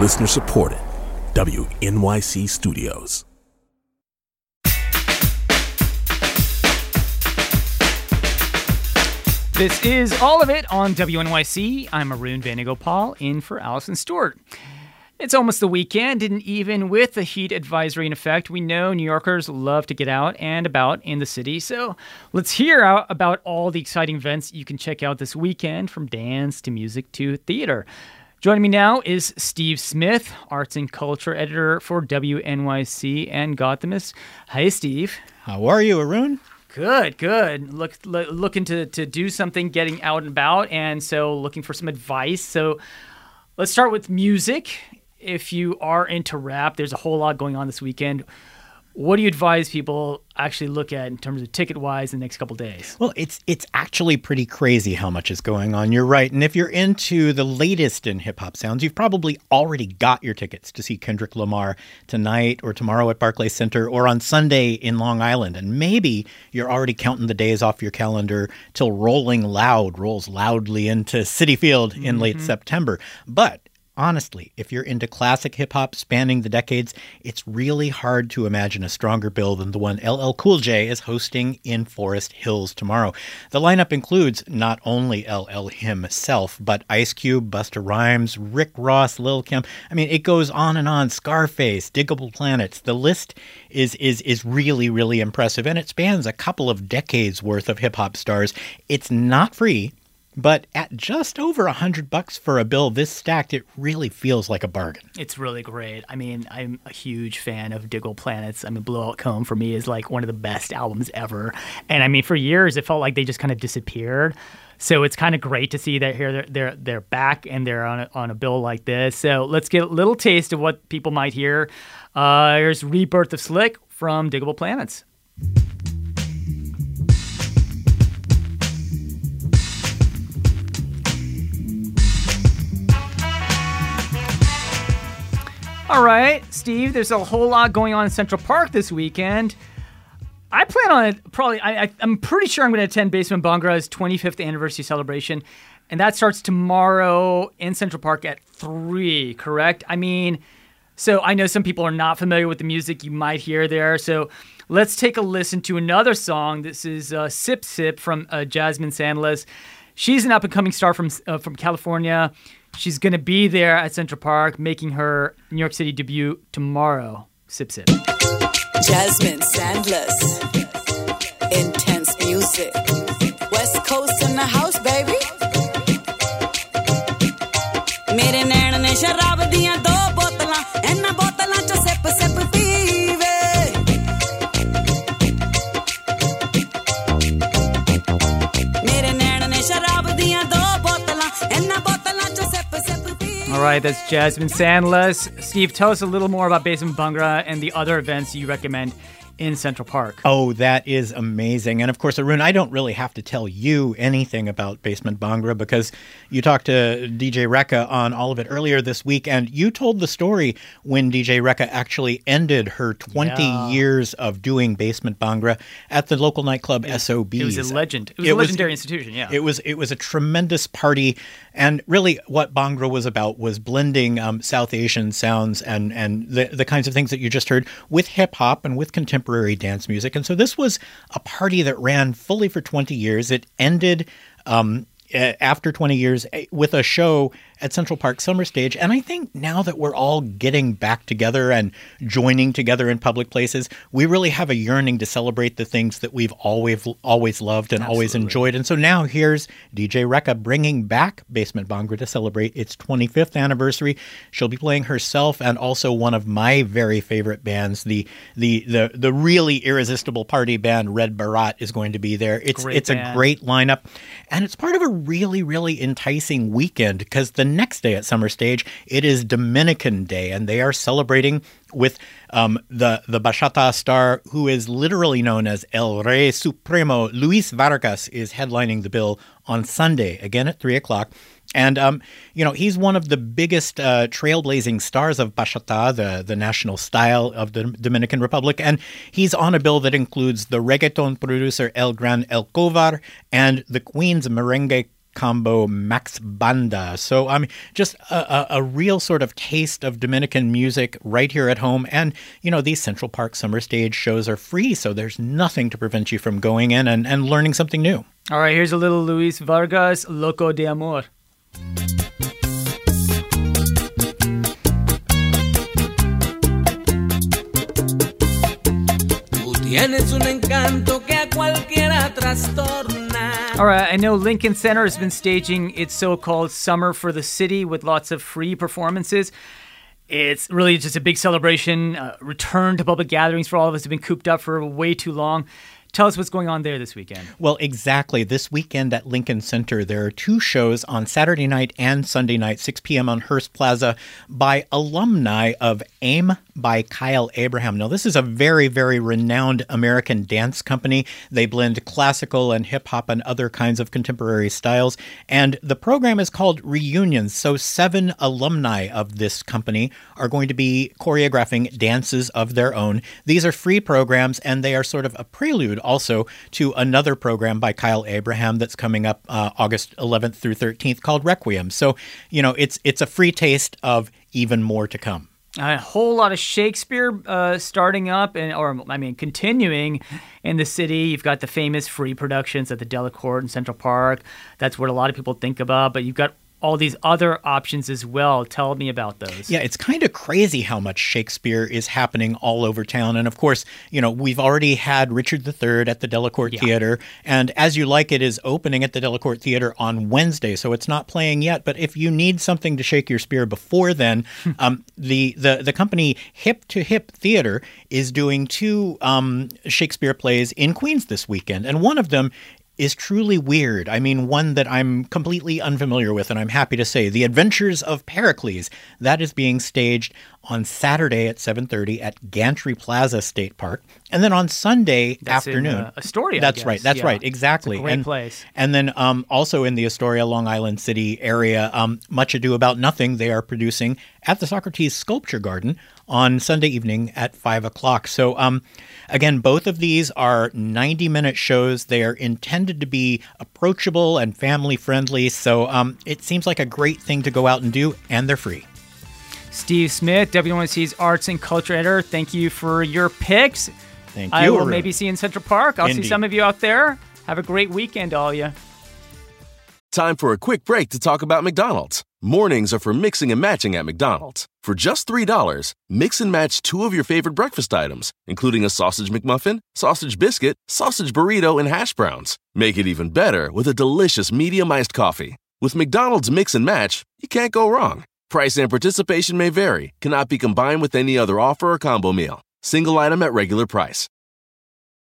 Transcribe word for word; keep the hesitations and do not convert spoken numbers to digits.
Listener supported. W N Y C Studios. This is All of It on W N Y C. I'm Arun Venugopal, in for Allison Stewart. It's almost the weekend, and even with the heat advisory in effect, we know New Yorkers love to get out and about in the city. So let's hear out about all the exciting events you can check out this weekend, from dance to music to theater. Joining me now is Steve Smith, arts and culture editor for W N Y C and Gothamist. Hi, Steve. How are you, Arun? Good, good. Look, look, looking to, to do something, getting out and about, and so looking for some advice. So let's start with music. If you are into rap, there's a whole lot going on this weekend. What do you advise people actually look at in terms of ticket-wise in the next couple days? Well, it's it's actually pretty crazy how much is going on. You're right. And if you're into the latest in hip-hop sounds, you've probably already got your tickets to see Kendrick Lamar tonight or tomorrow at Barclays Center or on Sunday in Long Island. And maybe you're already counting the days off your calendar till Rolling Loud rolls loudly into Citi Field in mm-hmm. late September. But honestly, if you're into classic hip-hop spanning the decades, it's really hard to imagine a stronger bill than the one L L Cool J is hosting in Forest Hills tomorrow. The lineup includes not only L L himself, but Ice Cube, Busta Rhymes, Rick Ross, Lil' Kim. I mean, it goes on and on. Scarface, Diggable Planets. The list is is is really, really impressive, and it spans a couple of decades worth of hip-hop stars. It's not free, but at just over a hundred bucks for a bill this stacked, it really feels like a bargain. It's really great. I mean, I'm a huge fan of Diggle Planets. I mean, Blowout Comb for me is like one of the best albums ever. And I mean, for years, it felt like they just kind of disappeared. So it's kind of great to see that here they're they're, they're back and they're on a, on a bill like this. So let's get a little taste of what people might hear. Uh, here's Rebirth of Slick from Diggable Planets. All right, Steve, there's a whole lot going on in Central Park this weekend. I plan on it probably, I, I, I'm pretty sure I'm going to attend Basement Bhangra's twenty-fifth anniversary celebration, and that starts tomorrow in Central Park at three, correct? I mean, so I know some people are not familiar with the music you might hear there, so let's take a listen to another song. This is uh, Sip Sip from uh, Jasmine Sandless. She's an up-and-coming star from uh, from California. She's going to be there at Central Park, making her New York City debut tomorrow. Sip Sip. Jasmine Sandless. Intense music. West Coast in the house, baby. Mere nain ne sharab diyan do botlan, enna botlan cho sip sip peeve. Mere nain ne sharab diyan do botlan, enna botlan cho sip sip peeve. All right, that's Jasmine Sandless. Steve, tell us a little more about Basement Bhangra and the other events you recommend in Central Park. Oh, that is amazing. And of course, Arun, I don't really have to tell you anything about Basement Bhangra because you talked to D J Rekha on All of It earlier this week, and you told the story when D J Rekha actually ended her twenty yeah. years of doing Basement Bhangra at the local nightclub S O B's. It was a legend. It was it a legendary was, institution, yeah. It was it was a tremendous party, and really what Bhangra was about was blending um, South Asian sounds and, and the, the kinds of things that you just heard with hip-hop and with contemporary dance music. And so this was a party that ran fully for twenty years. It ended um, after twenty years with a show at Central Park Summer Stage. And I think now that we're all getting back together and joining together in public places, we really have a yearning to celebrate the things that we've always always loved and Absolutely. always enjoyed. And so now here's D J Rekha bringing back Basement Bhangra to celebrate its twenty-fifth anniversary. She'll be playing herself and also one of my very favorite bands, the the the the really irresistible party band Red Bharat is going to be there. It's great it's band. a great lineup, and it's part of a really really enticing weekend because the next day at Summer Stage, it is Dominican Day, and they are celebrating with um, the, the bachata star who is literally known as El Rey Supremo. Luis Vargas is headlining the bill on Sunday, again at three o'clock. And, um, you know, he's one of the biggest uh, trailblazing stars of bachata, the, the national style of the Dominican Republic. And he's on a bill that includes the reggaeton producer El Gran El Covar and the Queen's merengue combo Max Banda. So um, just a, a, a real sort of taste of Dominican music right here at home. And, you know, these Central Park Summer Stage shows are free, so there's nothing to prevent you from going in and, and learning something new. All right, here's a little Luis Vargas, Loco de Amor. Tienes un encanto que a cualquiera trastorna. All right, I know Lincoln Center has been staging its so-called Summer for the City with lots of free performances. It's really just a big celebration, uh, return to public gatherings for all of us who've been cooped up for way too long. Tell us what's going on there this weekend. Well, exactly. This weekend at Lincoln Center, there are two shows on Saturday night and Sunday night, six p.m. on Hearst Plaza, by alumni of AIM by Kyle Abraham. Now, this is a very, very renowned American dance company. They blend classical and hip-hop and other kinds of contemporary styles. And the program is called Reunions. So seven alumni of this company are going to be choreographing dances of their own. These are free programs, and they are sort of a prelude also to another program by Kyle Abraham that's coming up uh, August eleventh through thirteenth called Requiem. So, you know, it's it's a free taste of even more to come. A whole lot of Shakespeare uh, starting up, and or I mean, continuing in the city. You've got the famous free productions at the Delacorte in Central Park. That's what a lot of people think about. But you've got all these other options as well. Tell me about those. Yeah, it's kind of crazy how much Shakespeare is happening all over town. And of course, you know, we've already had Richard the Third at the Delacorte Yeah. Theater. And As You Like It is opening at the Delacorte Theater on Wednesday. So it's not playing yet. But if you need something to shake your spear before then, um, the, the, the company Hip to Hip Theater is doing two um, Shakespeare plays in Queens this weekend. And one of them is truly weird. I mean, one that I'm completely unfamiliar with, and I'm happy to say, The Adventures of Pericles. That is being staged on Saturday at seven thirty at Gantry Plaza State Park. And then on Sunday That's afternoon. in, uh, Astoria, I That's guess. right. That's Yeah. right. Exactly. It's a great and, place. And then um, also in the Astoria, Long Island City area, um, Much Ado About Nothing, they are producing at the Socrates Sculpture Garden on Sunday evening at five o'clock. So, um, again, both of these are ninety-minute shows. They are intended to be approachable and family-friendly. So um, it seems like a great thing to go out and do, and they're free. Steve Smith, W N Y C's Arts and Culture Editor, thank you for your picks. Thank you. I will Arun. maybe see you in Central Park. I'll Indeed. see some of you out there. Have a great weekend, all you. Time for a quick break to talk about McDonald's. Mornings are for mixing and matching at McDonald's. For just three dollars, mix and match two of your favorite breakfast items, including a sausage McMuffin, sausage biscuit, sausage burrito, and hash browns. Make it even better with a delicious medium iced coffee. With McDonald's Mix and Match, you can't go wrong. Price and participation may vary, cannot be combined with any other offer or combo meal. Single item at regular price.